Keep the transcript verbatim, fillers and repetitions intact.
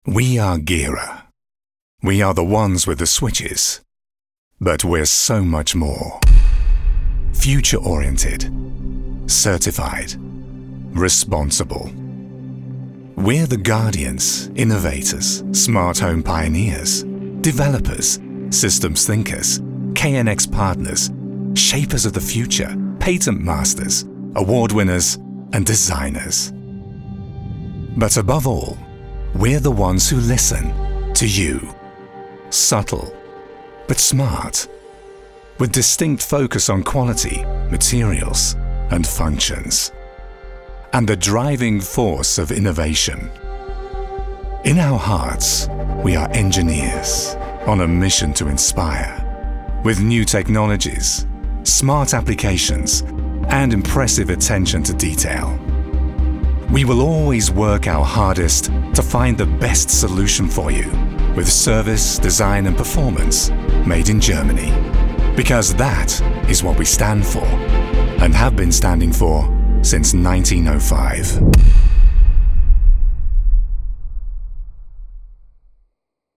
We are Gira. We are the ones with the switches. But we're so much more. Future-oriented, certified, responsible. We're the guardians, innovators, smart home pioneers, developers, systems thinkers, K N X partners, shapers of the future, patent masters, award winners, and designers. But above all, we're the ones who listen to you. Subtle, but smart, with distinct focus on quality, materials, and functions, and the driving force of innovation. In our hearts, we are engineers on a mission to inspire, with new technologies, smart applications, and impressive attention to detail. We will always work our hardest to find the best solution for you, with service, design, and performance made in Germany. Because that is what we stand for, and have been standing for since nineteen oh five.